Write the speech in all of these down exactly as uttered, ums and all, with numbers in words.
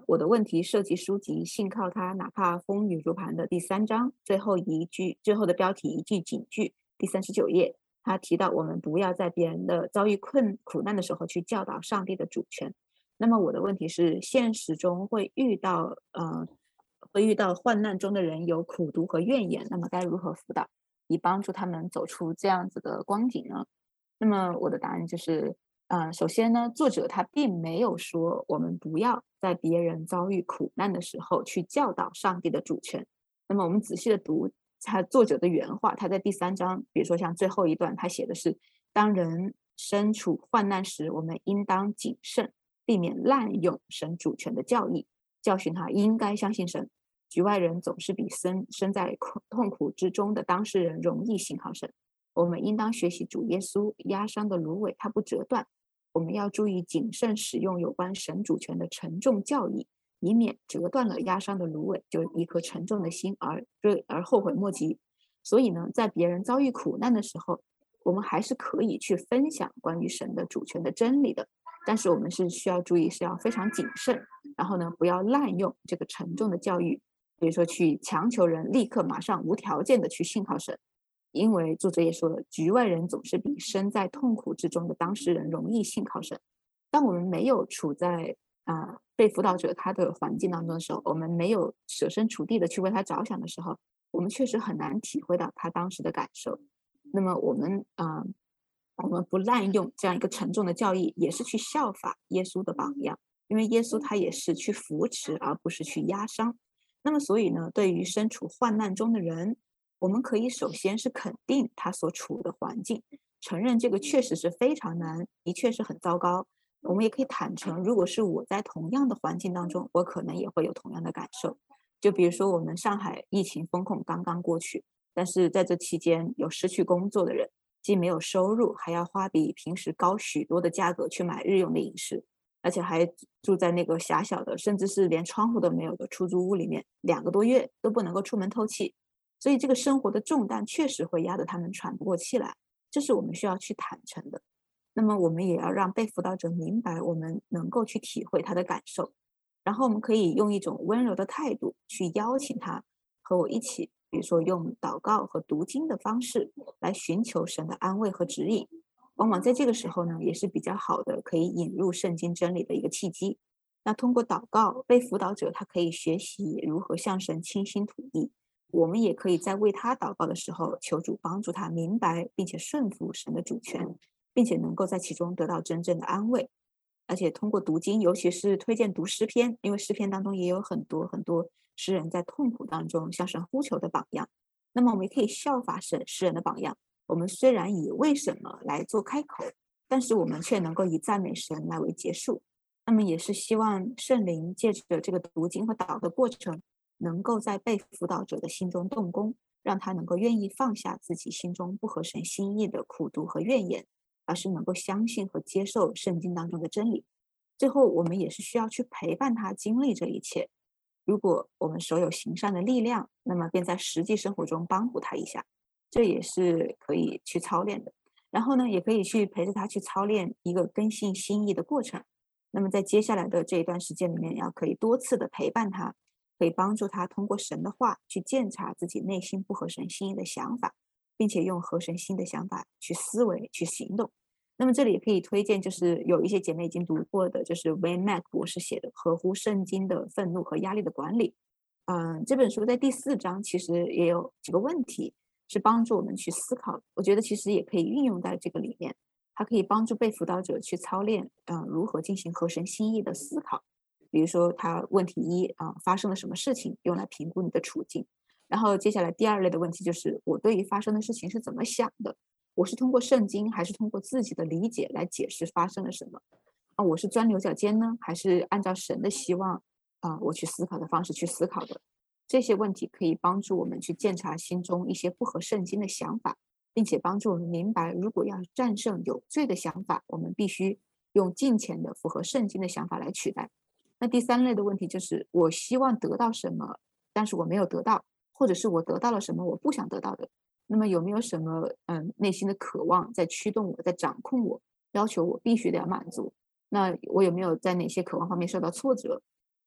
我的问题涉及书籍《信靠他，哪怕风雨如磐》的第三章最后一句，最后的标题一句警句，第三十九页，他提到我们不要在别人的遭遇困苦难的时候去教导上帝的主权。那么我的问题是，现实中会遇到呃，会遇到患难中的人有苦毒和怨言，那么该如何辅导，以帮助他们走出这样子的光景呢？那么我的答案就是，呃，首先呢，作者他并没有说我们不要在别人遭遇苦难的时候去教导上帝的主权。那么我们仔细的读他作者的原话，他在第三章，比如说像最后一段，他写的是：当人身处患难时，我们应当谨慎，避免滥用神主权的教义，教训他应该相信神。局外人总是比身身在苦痛苦之中的当事人容易信靠神。我们应当学习主耶稣压伤的芦苇，它不折断。我们要注意谨慎使用有关神主权的沉重教义，以免折断了压伤的芦苇，就一颗沉重的心而而后悔莫及。所以呢，在别人遭遇苦难的时候，我们还是可以去分享关于神的主权的真理的，但是我们是需要注意，是要非常谨慎，然后呢，不要滥用这个沉重的教育，比如说去强求人立刻马上无条件的去信靠神。因为作者也说了，局外人总是比身在痛苦之中的当事人容易信靠神。当我们没有处在啊、呃被辅导者他的环境当中的时候，我们没有设身处地的去为他着想的时候，我们确实很难体会到他当时的感受。那么我们啊、呃我们不滥用这样一个沉重的教义，也是去效法耶稣的榜样，因为耶稣他也是去扶持，而不是去压伤。那么，所以呢，对于身处患难中的人，我们可以首先是肯定他所处的环境，承认这个确实是非常难，的确是很糟糕。我们也可以坦诚，如果是我在同样的环境当中，我可能也会有同样的感受。就比如说，我们上海疫情风控刚刚过去，但是在这期间有失去工作的人，既没有收入，还要花比平时高许多的价格去买日用的饮食，而且还住在那个狭小的，甚至是连窗户都没有的出租屋里面，两个多月都不能够出门透气。所以这个生活的重担确实会压得他们喘不过气来，这是我们需要去坦诚的。那么我们也要让被辅导者明白，我们能够去体会他的感受，然后我们可以用一种温柔的态度去邀请他和我一起，比如说用祷告和读经的方式来寻求神的安慰和指引。往往在这个时候呢，也是比较好的可以引入圣经真理的一个契机。那通过祷告，被辅导者他可以学习如何向神倾心吐意。我们也可以在为他祷告的时候，求主帮助他明白并且顺服神的主权，并且能够在其中得到真正的安慰。而且通过读经，尤其是推荐读诗篇，因为诗篇当中也有很多很多诗人在痛苦当中向神呼求的榜样。那么我们也可以效法神诗人的榜样。我们虽然以为什么来做开口，但是我们却能够以赞美神来为结束。那么也是希望圣灵借着这个读经和祷的过程，能够在被辅导者的心中动工，让他能够愿意放下自己心中不合神心意的苦毒和怨言，而是能够相信和接受圣经当中的真理。最后，我们也是需要去陪伴他经历这一切。如果我们手有行善的力量，那么便在实际生活中帮助他一下，这也是可以去操练的。然后呢，也可以去陪着他去操练一个更新心意的过程。那么在接下来的这一段时间里面，要可以多次的陪伴他，可以帮助他通过神的话去鉴察自己内心不合神心意的想法，并且用合神心的想法去思维、去行动。那么这里也可以推荐，就是有一些姐妹已经读过的，就是 Wayne Mack 博士写的《合乎圣经的愤怒和压力的管理》。嗯，这本书在第四章其实也有几个问题是帮助我们去思考，我觉得其实也可以运用在这个里面。它可以帮助被辅导者去操练，嗯、呃，如何进行合神心意的思考。比如说，他问题一啊、呃，发生了什么事情，用来评估你的处境。然后接下来第二类的问题就是，我对于发生的事情是怎么想的？我是通过圣经，还是通过自己的理解来解释发生了什么？啊，我是钻牛角尖呢，还是按照神的希望啊、我去思考的方式去思考的？这些问题可以帮助我们去鉴察心中一些不合圣经的想法，并且帮助我们明白，如果要战胜有罪的想法，我们必须用金钱的符合圣经的想法来取代。那第三类的问题就是，我希望得到什么，但是我没有得到，或者是我得到了什么我不想得到的。那么有没有什么嗯内心的渴望在驱动我，在掌控我，要求我必须得要满足？那我有没有在哪些渴望方面受到挫折？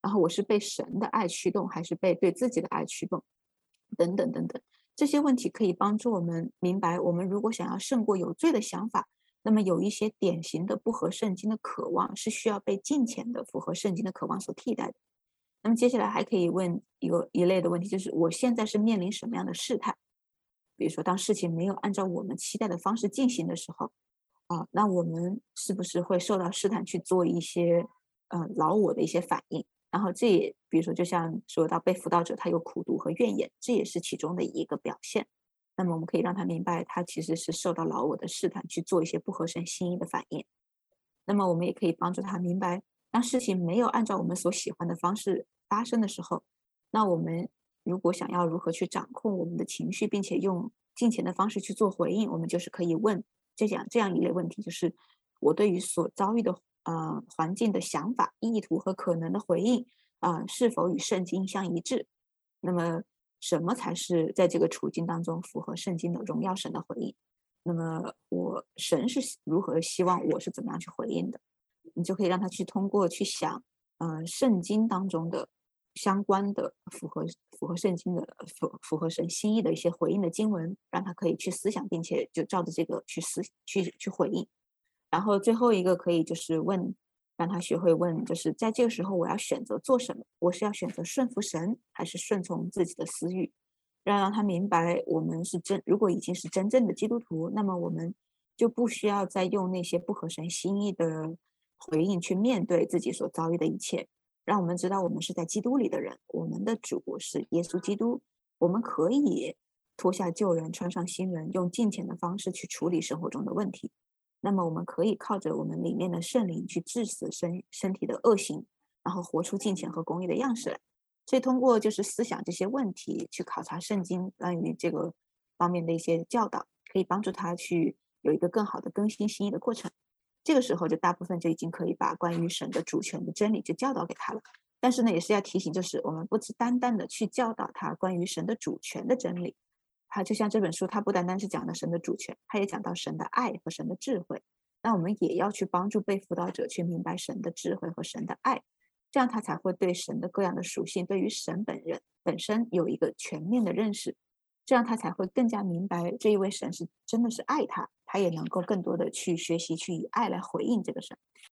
然后我是被神的爱驱动，还是被对自己的爱驱动，等等等等。这些问题可以帮助我们明白，我们如果想要胜过有罪的想法，那么有一些典型的不合圣经的渴望是需要被金钱的符合圣经的渴望所替代的。那么接下来还可以问一个一类的问题，就是我现在是面临什么样的事态？比如说，当事情没有按照我们期待的方式进行的时候，啊，那我们是不是会受到试探去做一些呃老我的一些反应？然后这也比如说，就像说到被辅导者他有苦读和怨言，这也是其中的一个表现。那么我们可以让他明白，他其实是受到老我的试探去做一些不合神心意的反应。那么我们也可以帮助他明白，当事情没有按照我们所喜欢的方式发生的时候，那我们如果想要如何去掌控我们的情绪，并且用金钱的方式去做回应，我们就是可以问这样这样一类问题，就是我对于所遭遇的呃环境的想法、意图和可能的回应啊、呃是否与圣经相一致？那么什么才是在这个处境当中符合圣经的荣耀神的回应？那么我神是希如何希望我是怎么样去回应的？你就可以让他去通过去想，呃，圣经当中的相关的符合符合圣经的符符合神心意的一些回应的经文，让他可以去思想，并且就照着这个去思去去回应。然后最后一个可以就是问，让他学会问，就是在这个时候我要选择做什么？我是要选择顺服神，还是顺从自己的私欲？让让他明白，我们是真，如果已经是真正的基督徒，那么我们就不需要再用那些不合神心意的回应去面对自己所遭遇的一切。让我们知道，我们是在基督里的人，我们的主是耶稣基督，我们可以脱下旧人，穿上新人，用金钱的方式去处理生活中的问题。那么，我们可以靠着我们里面的圣灵去致死身身体的恶行，然后活出金钱和公义的样式来。所以通过就是思想这些问题，去考察圣经关于这个方面的一些教导，可以帮助他去有一个更好的更新心意的过程。这个时候就大部分就已经可以把关于神的主权的真理就教导给他了。但是呢，也是要提醒，就是我们不只单单的去教导他关于神的主权的真理，它就像这本书，它不单单是讲的神的主权，它也讲到神的爱和神的智慧。那我们也要去帮助被辅导者去明白神的智慧和神的爱，这样他才会对神的各样的属性，对于神本人本身有一个全面的认识，这样他才会更加明白这一位神是真的是爱他，他也能够更多的去学习，去以爱来回应这个神。